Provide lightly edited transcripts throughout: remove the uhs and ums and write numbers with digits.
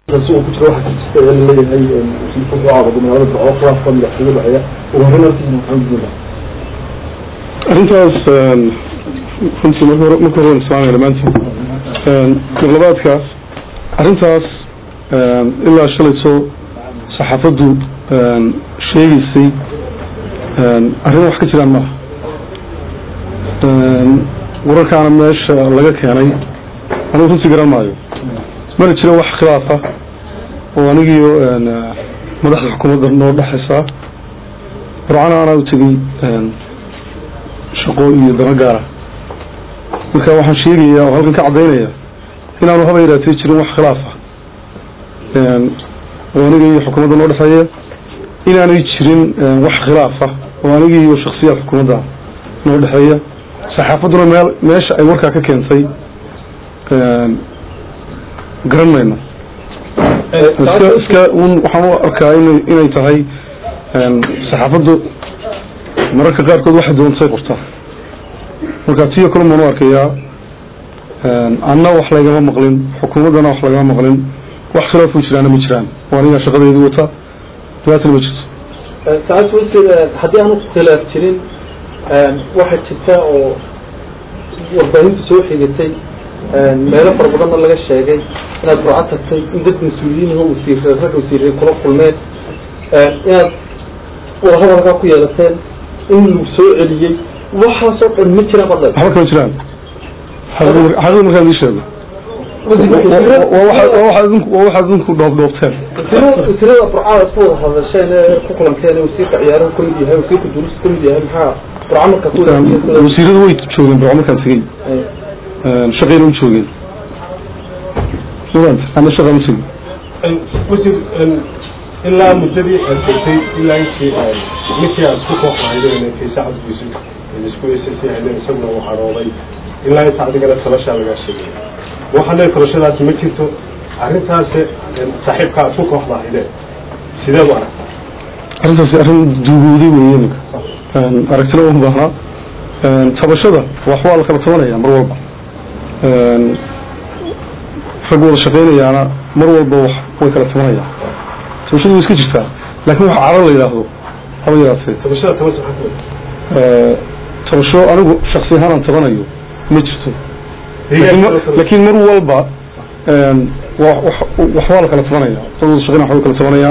السوق كتير واحد تستغل اللي هي في كل عرض من هذا الأخرى فمن يحصل بها وهنا في الحمد لله. أنت كنت مكرون سامي لما أنت مغلباتك أنت إلا شلته صحافته شيء سي أرين واحد كتير عنه ورك أنا مش لقيت يعني أنا كنت جرام مايو ما نتشلو واحد خلافة ونجي مدح الحكومة النور بحسها رعنا وتبي شقوي درجارة وكان واحد شيء وهذا كعدينية هنا نروح بيدا تشلو واحد خلافة ونجي حكومة النور بحسها هنا نيجرين واحد خلافة ونجي شخصية حكومة النور بحسها صحافتنا ماشي أي وركة ككنسي قرننا iska waxaan u arkaa inay tahay saxaafadu mararka qaarkood waxay doontay qortaa marka tiyo kale ma arkayaa anna wax laga maqlin xukuumadana wax laga maqlin wax khilaaf u jiraan ma jiraan waana shaqadeedu wata taasina ma jirto taas hadii aanu khilaaf jirin waxa jirta oo warbaahinta soo xigatay meelo fara badan laga sheegay inaad burcatay in dad mas'uuliyiin oo wasiirada kula kulmeen inaad warhadalka ku yeelateen in lagu soo celiyay waxa soo dhan ma jiraan badan waxa ka jiraan hadu markaa ii sheego waxa ku dhoofteen tirada burcada soo hadasheen ku kulanteen wasiirka ciyaaraha kulli yahay wasiirka duruusta kulli yahay maxaa burcada ku wasiiradu way joogeen burcada kan tagay شغيل وشوغيل شوغان أنا شغال مسلم وزير إلا مدبي الكرسي إلا شيء مثل السوق عندنا في ساعة بيسوق السكوي سيسي عندنا سمنا وحراضي إلا يساعد على ثلاثة على الشيء وحنا ثلاثة لازم مكتو عرفتها صاحب كاسوق واحد هنا سيدا وعرف عرفتها أرن جهودي وينك أركتلهم ظهرا تبشرة وأحوال كرتونة يا مروبة فقول شقيني أنا مروة البوح ويكلا ثمانية تمشي مسكي جفا لكن هو عرض لي له هذا يراسي تمشي أنا شخصي هانا ثمانية مجرته لكن مروة البا وحوالك على ثمانية فقول شقيني حوالك على ثمانية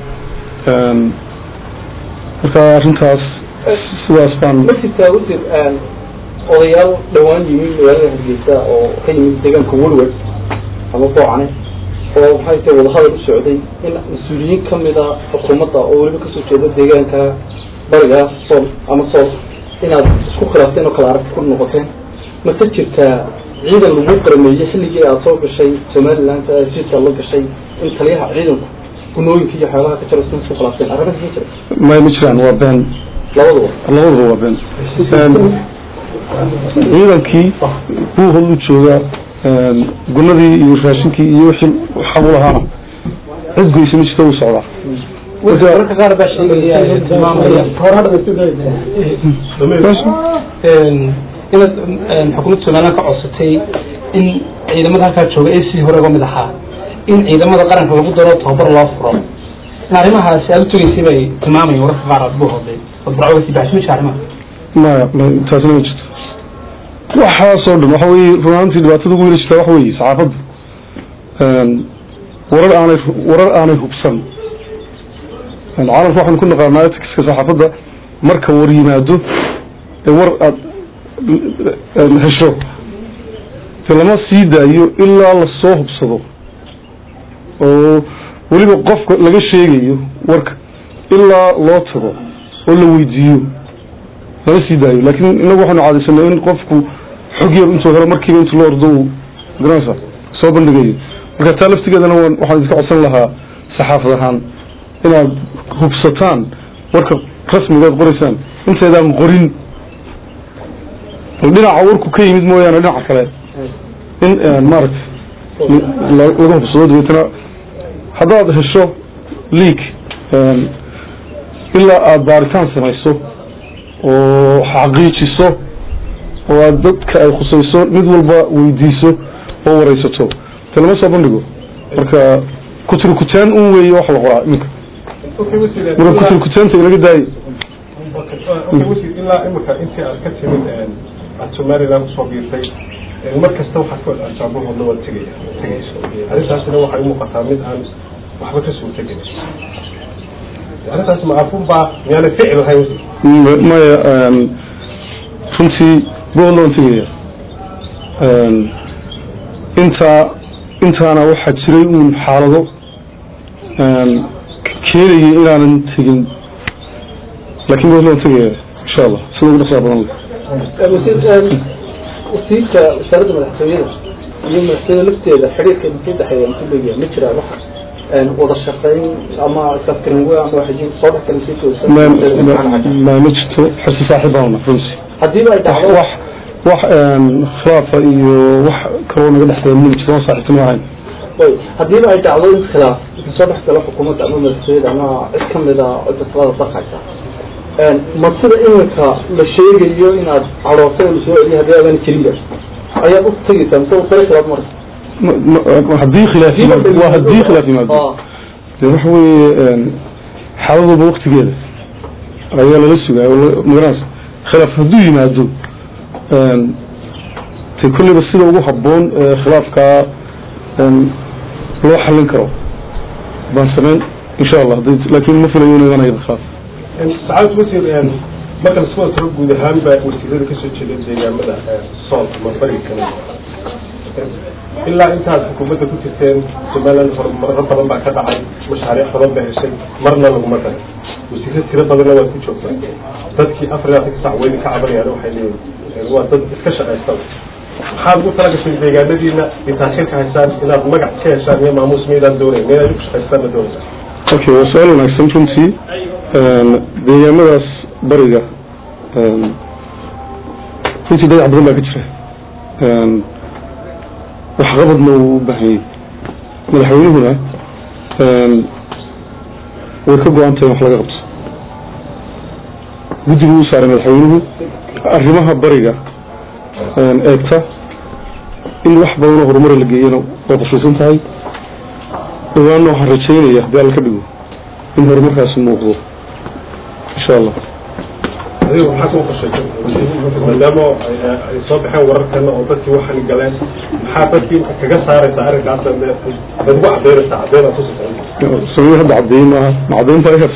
فأنتاس سواسبان بس التاوزر odayaal dhawaan yimid magaalada Hargeysa oo ka yimid deegaanka Woolworth ama Boocane oo waxay tahay wada hadal u socday in mas'uuliyiin kamid ah xukuumadda oo waliba ka soo jeeda deegaanka bariga Sool ama Sool inaad isku khilaafteen oo kala aragti ku noqoteen ma jirtaa ciidan lagu qarmeeyay xilligii aad soo gashay Somaliland jidka la gashay in taliyaha ciidanku gunooyinka iyo xeelaha ka jira isku khilaafteen arrinta ma jiraan waa been labadaba waa been ciidankii buu hadu jooga gunadii iyo raashinkii iyo wixii xamul ahaana cid goysa ma jirto u socda marka qaar baa sheegaya maamulka horada in xukuumadda Soomaaliya ka codsatay in ciidamada halka jooga ay si hore uga mid ahaa in ciidamada qaranka lagu daro tababar loo furo arrimahaas aad u tagaysay bay tilmaamayeen wararka qaar buu hoday wadbacooda si baaxis ma ma taasina ma jirto waxa soo dhan waxa weey runtii dhibaatada ugu weyn waxa weey saxaafadda warar aanay hubsan caalamka waxaan ku naqaanaa iska saxaafadda marka war yimaado war hesho lama sii daayo ilaa la soo hubsado oo waliba qofka laga sheegayo warka ilaa loo tago oo la weydiiyo lama sii daayo laakiin inagu waxaanu caadaysanay in qofku xog yar intuu helo markiiba intuu loo ordo garanaysa soo bandhigayo marka taa laftigeedana waxaan idinka codsan lahaa saxaafad ahaan inaad hubsataan warka rasmigaad qoraysaan inteedaan qorin dhinaca warku ka yimid mooyaane dhinaca kale in maaragtay laga hubsado dabeetana haddaad hesho leak ilaa aad baaritaan samayso oo xaqiijiso oo aad dadka ay khusayso mid walba weydiiso oo waraysato talama soo bandhigo marka كتر كتان أوي واحد القراء منك مرة كتر كتان تقول لك داي إلا إمك أنت الكتير من السومري لم صبيتي المركز توحد كل أشعبه والنوى التجيء هذا الشخص اللي هو حيوم قطامين أمس وحبك اسمه تجيء هذا الشخص معفوم بقى يعني فعل هاي ما فهمتي بقول أنت أنت أنا واحد شري من حالته كيري إلى أن تجين لكن بقول أنت إن شاء الله سنقول نصاب الله وسيلك شرد من الحسابين يوم الحسابين لفتي إذا حريق كده حيوان متبقى مترى واحد وضع الشخصين أما تفكرين هو أما واحدين صادق كان نسيته ما مجتو حسي صاحبهنا فرنسي حديبا يتعرض wax khilaafa iyo wax corona ka dhaxday midna saaxiibtimo ahayn way hadii ay dhacdo in khilaaf soo dhaxgala xukuumadda ama madaxweynaha ama cid kamida dadka dhaqaysa mas'uul inka la sheegayo inaad caroosay soo celiyo hadii aadan jirin ayaa u tagaysaa soo khilaaf mar hadii khilaafi ma wax weeye xaaladu waqtigeeda ayaa la sugayo magaras khilaaf haduu yimaado كل بسيطة وجوه حبون خلاف كا لو حلين كرو بنسمين إن شاء الله لكن مثل يوني أنا يدخل ساعات مثل يعني مثل سوى تربو ذهان بقى وسيلة كسر شيء زي يعمل صوت مفرق كمان إلا أنت الحكومة كنت تين سمالا مرة طبعا بعد كذا عين مشاريع طبعا بهالشيء مرنا له مثلا وسيلة كذا بدنا وقت نشوفها تذكي أفريقيا كسعوين كعبر يعني وحيلين هو ضد كشف أسطول حاب قلت لك في البيجان الذين يتأخر كهسان إلى مجد كهسان يوم عموس ميدا الدوري ميدا يكش كهسان الدوري. أوكي وسؤالنا سمتي بيجان مدرس بريجة كنت ضيع بدون ما كتير وحقبض له بحي ملحوين هنا ويكبوا أنت محلقة غبص ودي بوصار ملحوينه أرجمها بريجة أكثر إن واحد بونه هرمر اللي جينا وضفوا هاي وأنه حرشين يهدي على كبيره إن هرمر هاس الموضوع إن شاء الله. هذه حكوا قصة مدامه صباح وركنا وبتي واحد الجلال حابتي كجسار تعرف عشان تبغى عبير تصل. سويها بعدين بعدين تركز.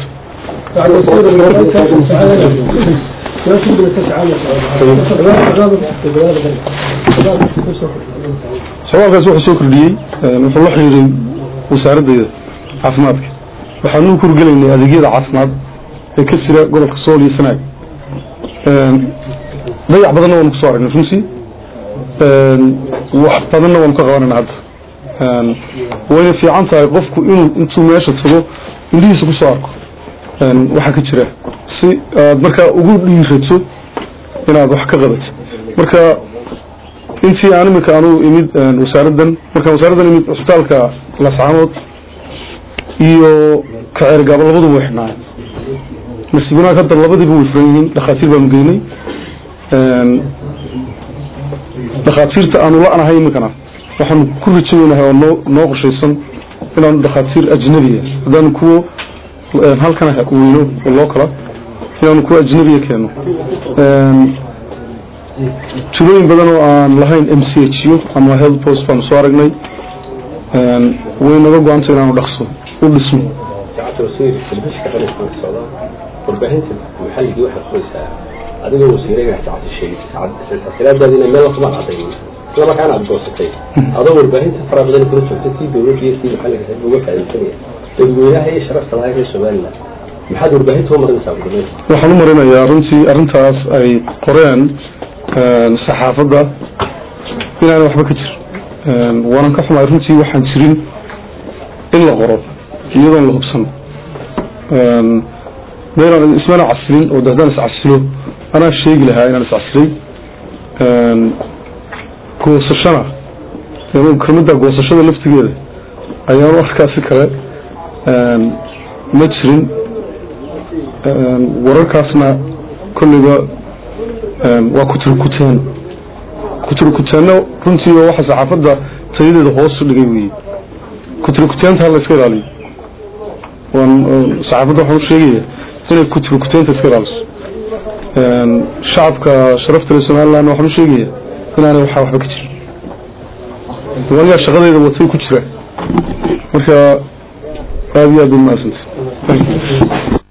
سواء كسوح سكر لي نفرح لي وساردة عفماتك وحنو كرجل إني أدقيد عفمات كسر قولك صولي سناي ضيع بدنا ونقصار نفسي وحطنا ونقغانا نعد وين في عنصر يقفكوا إنه أنتم ماشي تفضوا ليس بصارك وحكي ترى marka ugu dhiirayso inaad wax ka qabato marka intii aan imika aanu imid wasaaradan imid isbitaalka Lascaanood iyo ka ergaab labaduba waxnaa mas'uulina ka dad labadiiba way furan yihiin dhaqaatiir baan geynay dhaqaatiirta aanu la anahay imikana waxaan ku rajaynahay oo noo qorshaysan inaan dhaqaatiir ajnabi ah haddaan kuwo halkan weyno loo kala يعني كوا أجنبية كانوا تلوين بدنوا عن لهين MCHU أما health post فان صارقني وين رجعوا عن سنة ودخسوا وبسمو. ساعات وسير في المشكلة في الصلاة والبهنت المحل دي واحد كويسة هذا هو وسيرة يحتاج الشيء ساعات الكلام ده لنا ما نسمع عطيه لما كان عبد الوسطي هذا هو البهنت فرق بين كل شيء دولة في محل كده هو كان الثانية تقول هي شرف صلاة السؤال محد ربحتهم مرنسا وحنو مرنا يا رنتي أرنتاس أي قرآن صحافة ده إلى أنا وحبة كتير وأنا كحما رنتي وحن سرين إلا غرب أيضا لغبصنا بينا اسمنا عسلين ودهدان عسلو أنا الشيء لها أنا عسلين قوس الشنع يعني كرمدا قوس الشنع لفت جيده أيام وحكا فكرة مجرين wararkaasna kulliba waa kutrukutaan runtii waxa saxaafadda tayadeeda hoos u dhigay weey kutrukutaanta la iska ilaaliyo waan saxaafadda waxaan u sheegaya inay kutrukutaanta iska ilaaliso shacabka sharafta leh Somaliland waxaan u sheegaya inaanay waxba ka jirin waliba shaqadeeda watay ku jira marka aad iyo aad u mahadsantahay